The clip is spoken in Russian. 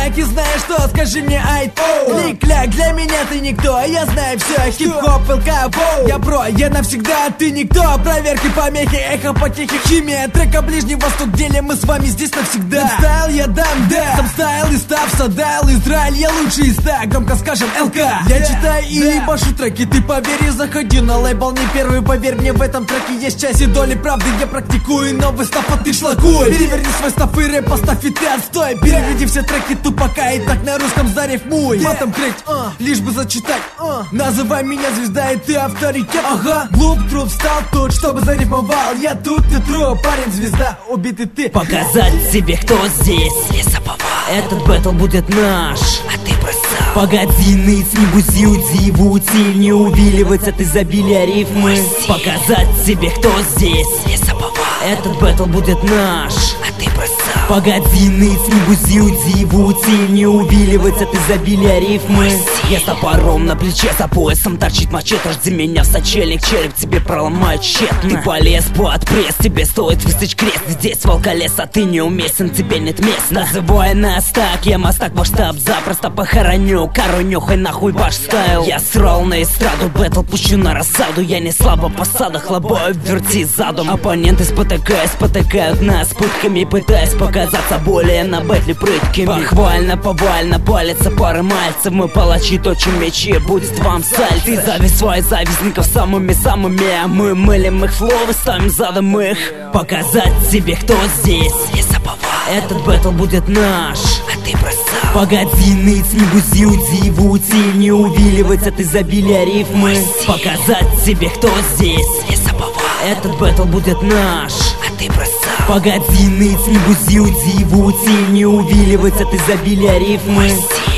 и знаешь что, скажи мне ай. Лик-ляк, для меня ты никто, а я знаю все. Хип-хоп, ЛК, я про, я навсегда, а ты никто. Проверки, помехи, эхо, потехи, химия трека, Ближний Восток, деле мы с вами здесь навсегда. Стайл я дам, да, сам стайл и став, садайл, Израиль, я лучший из ста, громко скажем ЛК. Я читаю и ебашу треки, ты поверь и заходи на лейбл, не первый, поверь мне, в этом треке есть часть и доли правды. Я практикую новый став, а ты шлакуй. Переверни свой став и рэп, поставь и ты отстой. Переведи все треки тупака и так на русском зарифмуй. Матом крыть, лишь бы зачитать. Называй меня звезда и ты авторитет. Ага, глуп, труп, стал тут, чтобы зарифмовал. Я тут, ты труп, парень звезда, убитый ты. Показать себе, кто здесь лесоповал. Этот бэтл будет наш, а ты бросал. Погоди, ныть, не бузи, уди, вути, не увиливать от изобилия рифмы. Показать себе, кто здесь лесоповал. Этот бэтл будет наш, а ты бросал. Погоди, ныть, не бузи, уди, вути, не увиливать от изобилия рифмы. Я с топором на плече, за поясом торчит мачете. Жди меня в сочельник, череп тебе проломает тщетно. Ты полез под пресс, тебе стоит высечь крест. Здесь волколес, а ты неуместен, тебе нет места. Называй нас так, я мастак, ваш штаб запросто похороню. Кару нюхай нахуй ваш стайл. Я срал на эстраду, бэтл пущу на рассаду. Я не слабо по садах, лобою верти задом. Оппоненты спотыкают нас пытками, пытаясь показаться более на бэтле прыткими. Похвально, повально, палятся пары мальцев. Мы палачи, точим мечи, будет вам саль. Ты зависть своих завистников самыми, а мы мылим их флоу и ставим задом их. Показать себе, кто здесь лесоповал. Этот бэтл будет наш, а ты бросал. Погоди, ныть, не бузи, уди, вути, не увиливать от изобилия рифмы. Показать себе, кто здесь лесоповал. Этот бэтл будет наш, а ты бросал. Погоди, ныть, не бузи, уди, вути, не увиливать от изобилия рифмы.